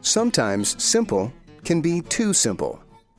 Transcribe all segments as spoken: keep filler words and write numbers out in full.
Sometimes simple can be too simple.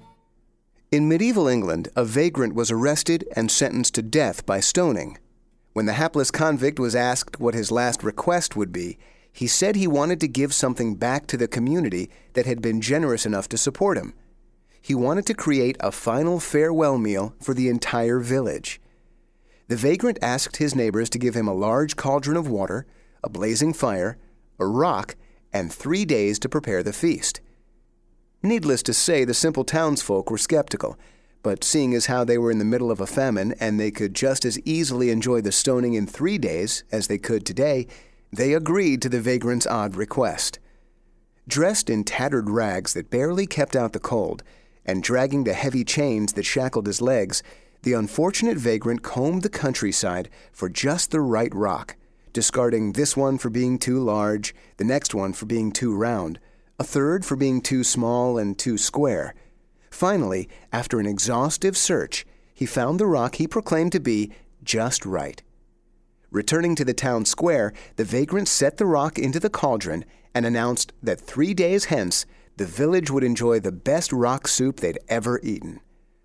In medieval England, a vagrant was arrested and sentenced to death by stoning. When the hapless convict was asked what his last request would be, he said he wanted to give something back to the community that had been generous enough to support him. He wanted to create a final farewell meal for the entire village. The vagrant asked his neighbors to give him a large cauldron of water, a blazing fire, a rock, and three days to prepare the feast. Needless to say, the simple townsfolk were skeptical, but seeing as how they were in the middle of a famine and they could just as easily enjoy the stoning in three days as they could today, they agreed to the vagrant's odd request. Dressed in tattered rags that barely kept out the cold, and dragging the heavy chains that shackled his legs, the unfortunate vagrant combed the countryside for just the right rock, discarding this one for being too large, the next one for being too round, a third for being too small and too square. Finally, after an exhaustive search, he found the rock he proclaimed to be just right. Returning to the town square, the vagrant set the rock into the cauldron and announced that three days hence, the village would enjoy the best rock soup they'd ever eaten.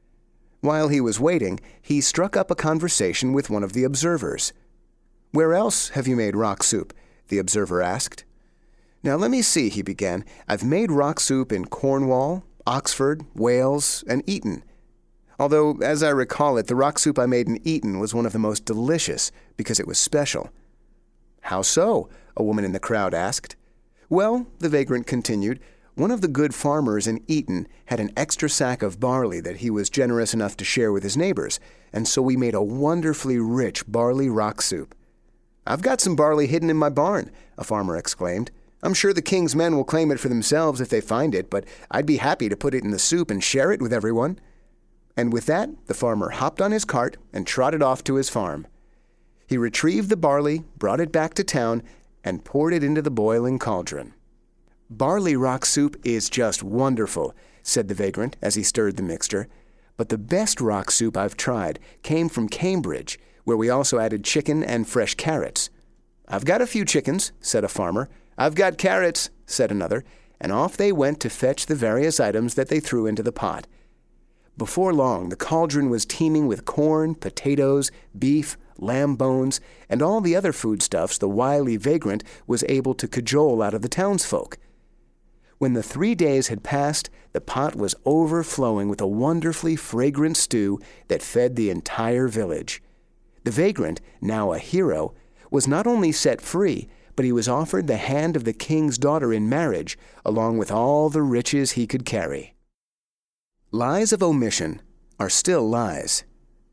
While he was waiting, he struck up a conversation with one of the observers. "Where else have you made rock soup?" the observer asked. "Now let me see," he began. "I've made rock soup in Cornwall, Oxford, Wales, and Eton. Although, as I recall it, the rock soup I made in Eton was one of the most delicious because it was special." "How so?" a woman in the crowd asked. "Well," the vagrant continued, "one of the good farmers in Eton had an extra sack of barley that he was generous enough to share with his neighbors, and so we made a wonderfully rich barley rock soup." "I've got some barley hidden in my barn," a farmer exclaimed. "I'm sure the king's men will claim it for themselves if they find it, but I'd be happy to put it in the soup and share it with everyone." And with that, the farmer hopped on his cart and trotted off to his farm. He retrieved the barley, brought it back to town, and poured it into the boiling cauldron. "Barley rock soup is just wonderful," said the vagrant as he stirred the mixture. "But the best rock soup I've tried came from Cambridge, where we also added chicken and fresh carrots." "I've got a few chickens," said a farmer. "I've got carrots," said another, and off they went to fetch the various items that they threw into the pot. Before long, the cauldron was teeming with corn, potatoes, beef, lamb bones, and all the other foodstuffs the wily vagrant was able to cajole out of the townsfolk. When the three days had passed, the pot was overflowing with a wonderfully fragrant stew that fed the entire village. The vagrant, now a hero, was not only set free, but he was offered the hand of the king's daughter in marriage, along with all the riches he could carry. Lies of omission are still lies.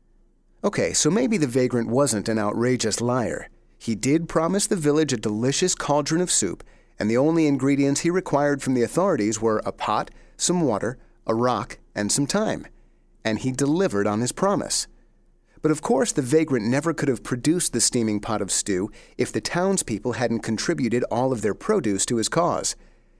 Okay, so maybe the vagrant wasn't an outrageous liar. He did promise the village a delicious cauldron of soup, and the only ingredients he required from the authorities were a pot, some water, a rock, and some time. And he delivered on his promise. But of course, the vagrant never could have produced the steaming pot of stew if the townspeople hadn't contributed all of their produce to his cause.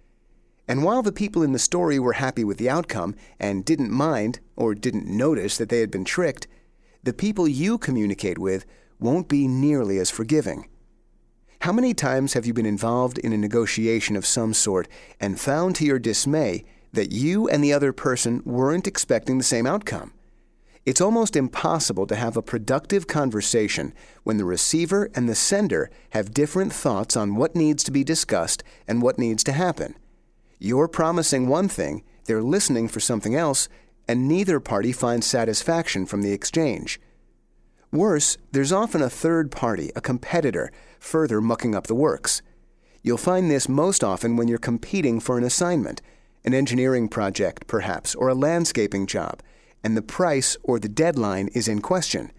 And while the people in the story were happy with the outcome and didn't mind or didn't notice that they had been tricked, the people you communicate with won't be nearly as forgiving. How many times have you been involved in a negotiation of some sort and found to your dismay that you and the other person weren't expecting the same outcome? It's almost impossible to have a productive conversation when the receiver and the sender have different thoughts on what needs to be discussed and what needs to happen. You're promising one thing, they're listening for something else, and neither party finds satisfaction from the exchange. Worse, there's often a third party, a competitor, further mucking up the works. You'll find this most often when you're competing for an assignment, an engineering project perhaps, or a landscaping job, and the price or the deadline is in question.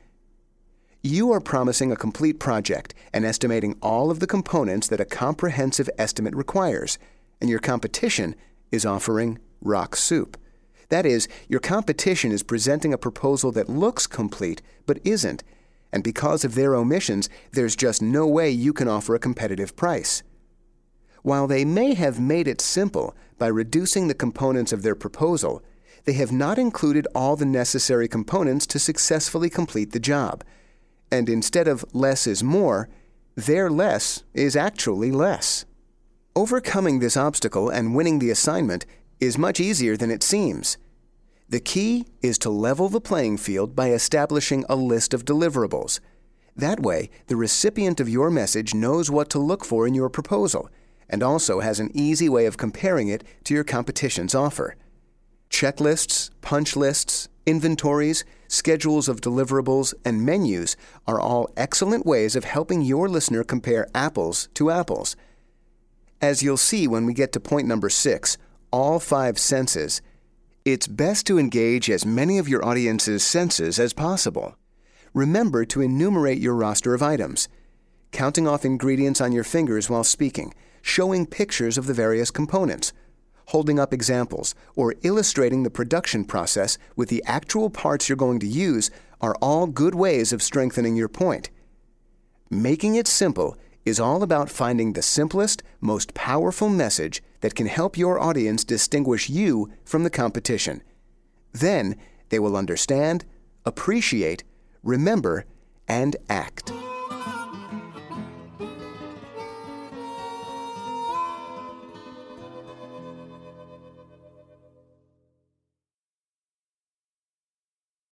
You are promising a complete project and estimating all of the components that a comprehensive estimate requires, and your competition is offering rock soup. That is, your competition is presenting a proposal that looks complete but isn't, and because of their omissions, there's just no way you can offer a competitive price. While they may have made it simple by reducing the components of their proposal, they have not included all the necessary components to successfully complete the job. And instead of less is more, their less is actually less. Overcoming this obstacle and winning the assignment is much easier than it seems. The key is to level the playing field by establishing a list of deliverables. That way, the recipient of your message knows what to look for in your proposal, and also has an easy way of comparing it to your competition's offer. Checklists, punch lists, inventories, schedules of deliverables, and menus are all excellent ways of helping your listener compare apples to apples. As you'll see when we get to point number six, all five senses, it's best to engage as many of your audience's senses as possible. Remember to enumerate your roster of items, counting off ingredients on your fingers while speaking, showing pictures of the various components, holding up examples, or illustrating the production process with the actual parts you're going to use are all good ways of strengthening your point. Making it simple is all about finding the simplest, most powerful message that can help your audience distinguish you from the competition. Then they will understand, appreciate, remember, and act.